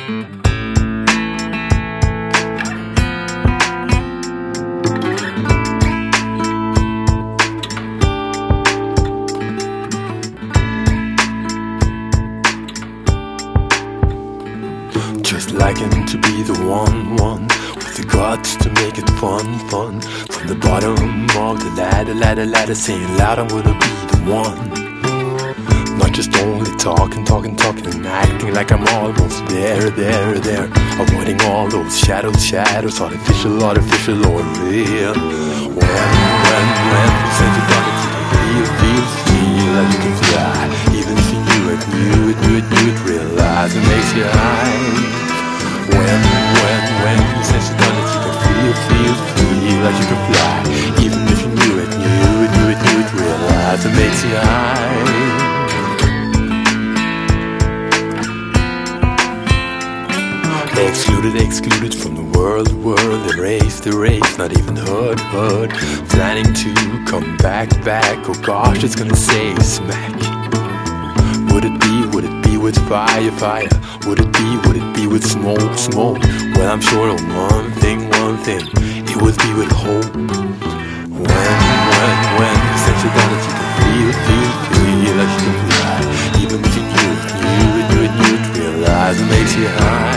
Just like him to be the one with the guts to make it fun. From the bottom of the ladder, saying loud, I'm gonna be the one. Not just only talking, and acting like I'm almost there. Avoiding all those shadows, artificial or real. When, since you got it, feel like you can fly. Even if you knew it, realize it makes you high. When, since you got it, you can feel like you can fly. Even if you knew it, realize it makes you high. Excluded from the world, erased, not even heard. Planning to come back, oh gosh, it's gonna say smack. Would it be with fire? Would it be with smoke? Well, I'm sure of one thing, it would be with hope. When, since you got it, you can feel like you can fly. Even if you knew it, realize it makes you high.